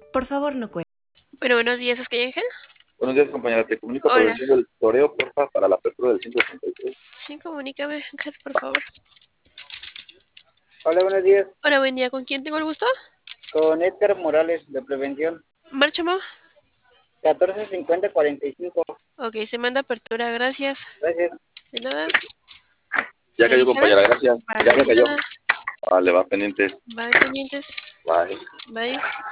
Por favor, no cuelgue. Bueno, buenos días, ¿es que Ángel? Buenos días, compañera. Te comunico Hola. prevención del toreo, porfa, para la apertura del 163. Sí, comunícame, Ángel, por favor. Hola, buenos días. Hola, buen día. ¿Con quién tengo el gusto? Con Edgar Morales, de Prevención. Márchamo. 1450-45. Ok, se manda apertura, gracias. Gracias. De nada. Ya ¿Me cayó, avisaron? compañera, gracias. Vale, Ya me de cayó. nada. Vale, va pendiente. Bye, pendientes. Bye. Bye.